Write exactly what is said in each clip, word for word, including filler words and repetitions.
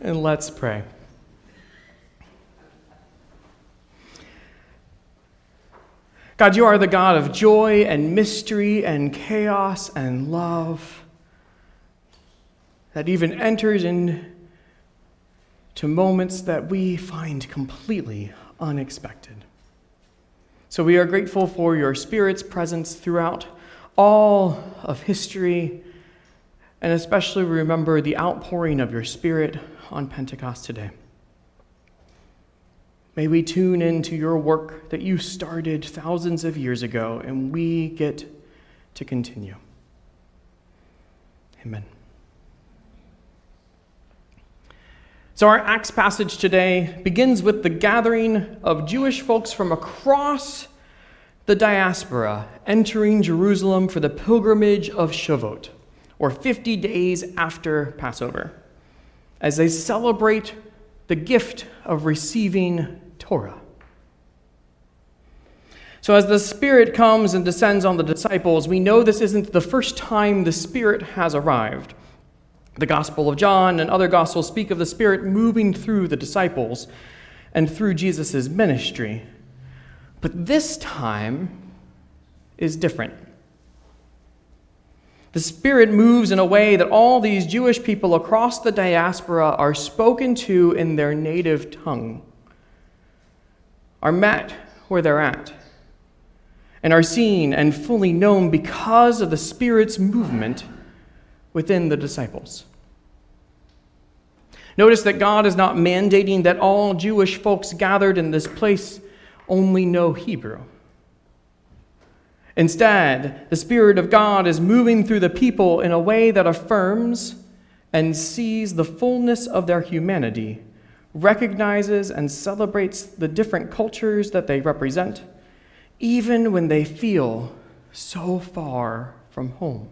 and let's pray. God, you are the God of joy and mystery and chaos and love that even enters into moments that we find completely unexpected. So we are grateful for your Spirit's presence throughout all of history, and especially remember the outpouring of your Spirit on Pentecost today. May we tune into your work that you started thousands of years ago, and we get to continue. Amen. So our Acts passage today begins with the gathering of Jewish folks from across the diaspora entering Jerusalem for the pilgrimage of Shavuot, or fifty days after Passover, as they celebrate the gift of receiving Torah. So as the Spirit comes and descends on the disciples, we know this isn't the first time the Spirit has arrived. The Gospel of John and other Gospels speak of the Spirit moving through the disciples and through Jesus' ministry. But this time is different. The Spirit moves in a way that all these Jewish people across the diaspora are spoken to in their native tongue, are met where they're at, and are seen and fully known because of the Spirit's movement within the disciples. Notice that God is not mandating that all Jewish folks gathered in this place only know Hebrew. Instead, the Spirit of God is moving through the people in a way that affirms and sees the fullness of their humanity, recognizes and celebrates the different cultures that they represent, even when they feel so far from home.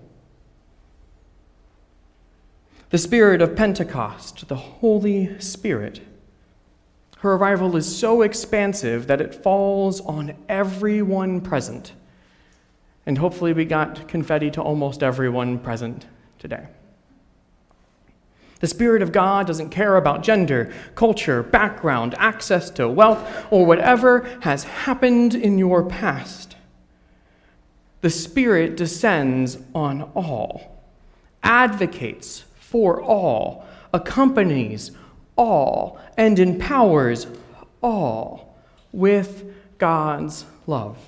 The Spirit of Pentecost, the Holy Spirit, her arrival is so expansive that it falls on everyone present. And hopefully we got confetti to almost everyone present today. The Spirit of God doesn't care about gender, culture, background, access to wealth, or whatever has happened in your past. The Spirit descends on all, advocates for all, accompanies all, and empowers all with God's love.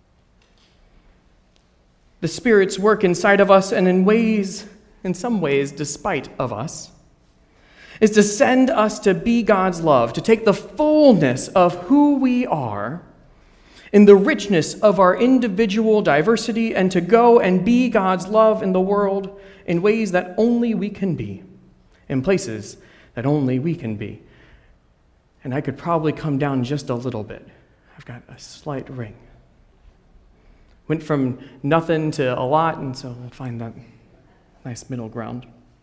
The Spirit's work inside of us, and in ways, in some ways, despite of us, is to send us to be God's love, to take the fullness of who we are in the richness of our individual diversity, and to go and be God's love in the world in ways that only we can be, in places that only we can be. And I could probably come down just a little bit. I've got a slight ring. Went from nothing to a lot, and so we'll find that nice middle ground.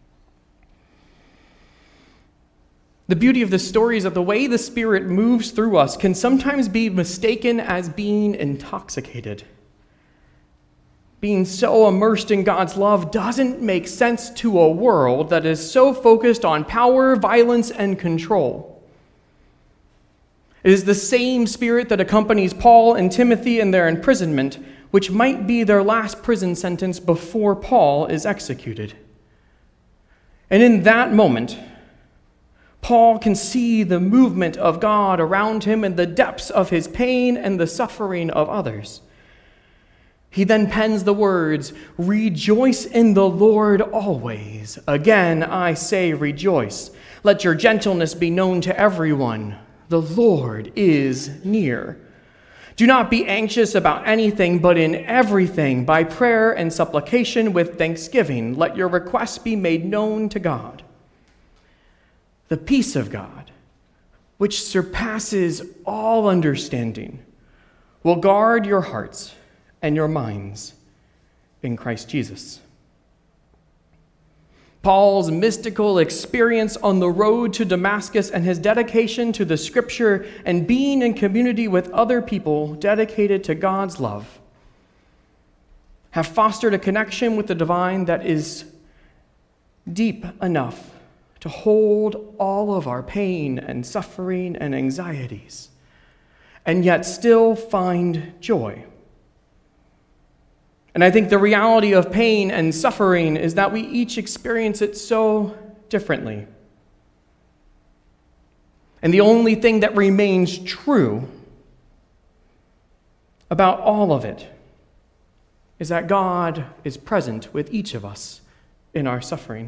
The beauty of this story is that the way the Spirit moves through us can sometimes be mistaken as being intoxicated. Being so immersed in God's love doesn't make sense to a world that is so focused on power, violence, and control. It is the same Spirit that accompanies Paul and Timothy in their imprisonment, which might be their last prison sentence before Paul is executed. And in that moment, Paul can see the movement of God around him and the depths of his pain and the suffering of others. He then pens the words, "Rejoice in the Lord always. Again, I say rejoice. Let your gentleness be known to everyone. The Lord is near. Do not be anxious about anything, but in everything, by prayer and supplication with thanksgiving, let your requests be made known to God. The peace of God, which surpasses all understanding, will guard your hearts and your minds in Christ Jesus." Paul's mystical experience on the road to Damascus and his dedication to the Scripture and being in community with other people dedicated to God's love have fostered a connection with the divine that is deep enough to hold all of our pain and suffering and anxieties, and yet still find joy. And I think the reality of pain and suffering is that we each experience it so differently. And the only thing that remains true about all of it is that God is present with each of us in our suffering.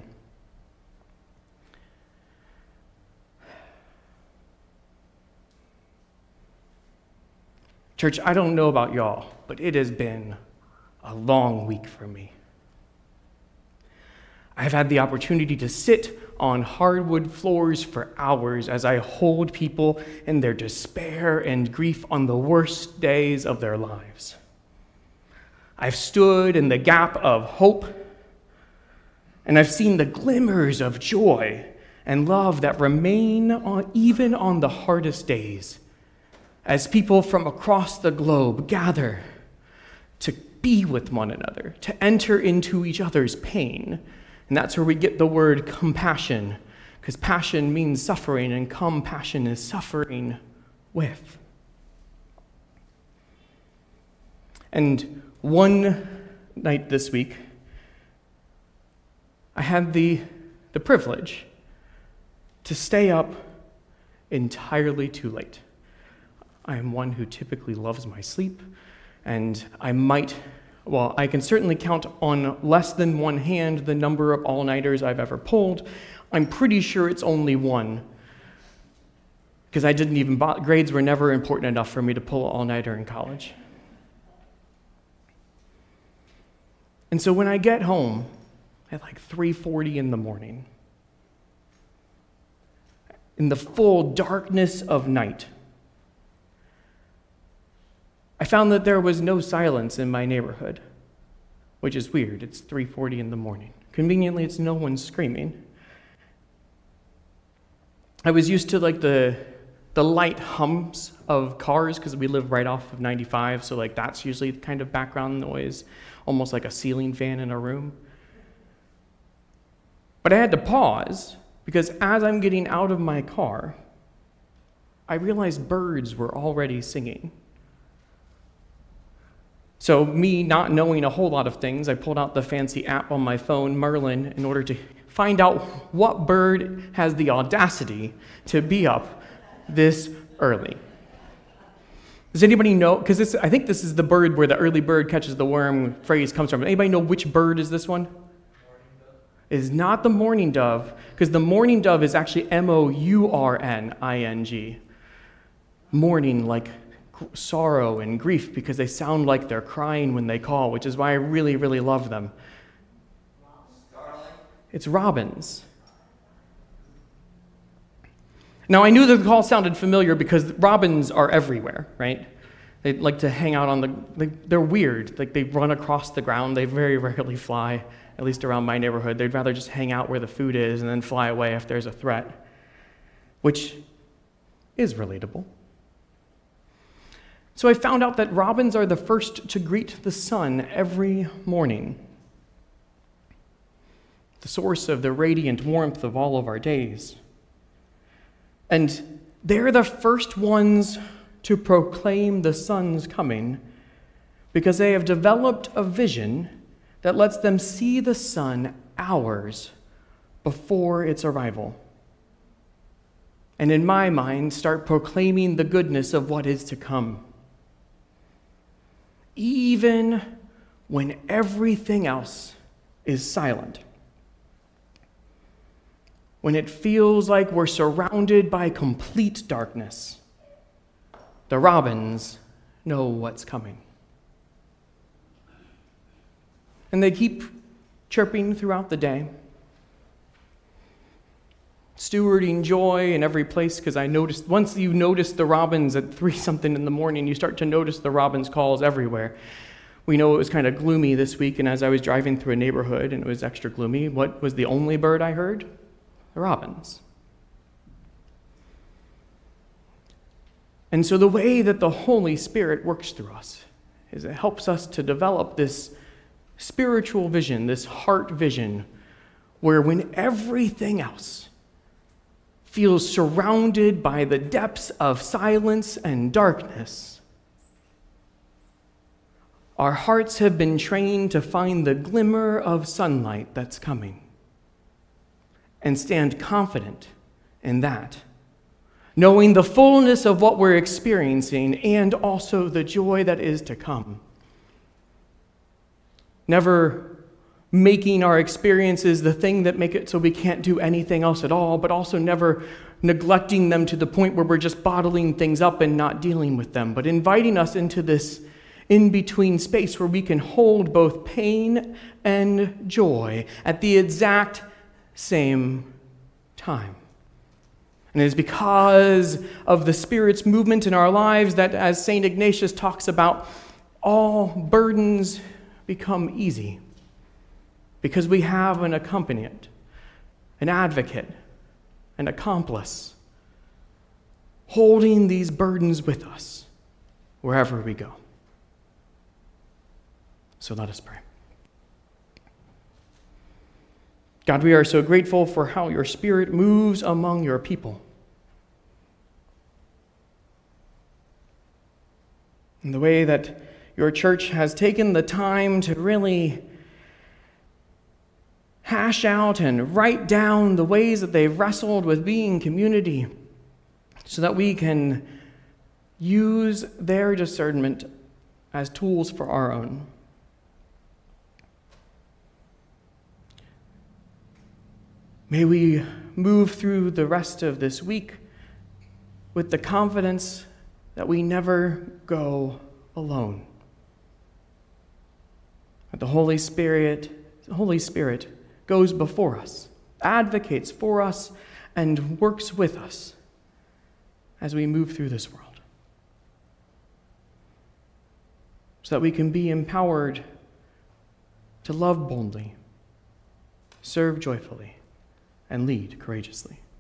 Church, I don't know about y'all, but it has been a long week for me. I've had the opportunity to sit on hardwood floors for hours as I hold people in their despair and grief on the worst days of their lives. I've stood in the gap of hope, and I've seen the glimmers of joy and love that remain on, even on the hardest days, as people from across the globe gather to be with one another, to enter into each other's pain. And that's where we get the word compassion, because passion means suffering, and compassion is suffering with. And one night this week, I had the, the privilege to stay up entirely too late. I am one who typically loves my sleep, and I might, well, I can certainly count on less than one hand the number of all-nighters I've ever pulled. I'm pretty sure it's only one, because I didn't even, grades were never important enough for me to pull an all-nighter in college. And so when I get home at like three forty in the morning, in the full darkness of night, I found that there was no silence in my neighborhood, which is weird. It's three forty in the morning. Conveniently, it's no one screaming. I was used to like the the light hums of cars because we live right off of ninety-five, so like that's usually the kind of background noise, almost like a ceiling fan in a room. But I had to pause because as I'm getting out of my car, I realized birds were already singing. So me not knowing a whole lot of things, I pulled out the fancy app on my phone, Merlin, in order to find out what bird has the audacity to be up this early. Does anybody know? Because I think this is the bird where the early bird catches the worm phrase comes from. Anybody know which bird is this one? It is not the mourning dove, because the mourning dove is actually M O U R N I N G. Mourning, like sorrow and grief, because they sound like they're crying when they call, which is why I really, really love them. It's robins. Now, I knew that the call sounded familiar because robins are everywhere, right? They like to hang out on the, they, they're weird. Like they run across the ground. They very rarely fly, at least around my neighborhood. They'd rather just hang out where the food is and then fly away if there's a threat, which is relatable. So I found out that robins are the first to greet the sun every morning, the source of the radiant warmth of all of our days. And they're the first ones to proclaim the sun's coming because they have developed a vision that lets them see the sun hours before its arrival. And in my mind, start proclaiming the goodness of what is to come. Even when everything else is silent. When it feels like we're surrounded by complete darkness, the robins know what's coming. And they keep chirping throughout the day, stewarding joy in every place, because I noticed, once you notice the robins at three something in the morning, you start to notice the robins' calls everywhere. We know it was kind of gloomy this week, and as I was driving through a neighborhood and it was extra gloomy, what was the only bird I heard? The robins. And so the way that the Holy Spirit works through us is it helps us to develop this spiritual vision, this heart vision, where when everything else feels surrounded by the depths of silence and darkness, our hearts have been trained to find the glimmer of sunlight that's coming and stand confident in that, knowing the fullness of what we're experiencing and also the joy that is to come. Never making our experiences the thing that make it so we can't do anything else at all, but also never neglecting them to the point where we're just bottling things up and not dealing with them, but inviting us into this in-between space where we can hold both pain and joy at the exact same time. And it is because of the Spirit's movement in our lives that, as Saint Ignatius talks about, all burdens become easy. Because we have an accompanient, an advocate, an accomplice, holding these burdens with us wherever we go. So let us pray. God, we are so grateful for how your Spirit moves among your people. And the way that your church has taken the time to really hash out and write down the ways that they've wrestled with being community so that we can use their discernment as tools for our own. May we move through the rest of this week with the confidence that we never go alone. That the Holy Spirit, the Holy Spirit goes before us, advocates for us, and works with us as we move through this world. So that we can be empowered to love boldly, serve joyfully, and lead courageously.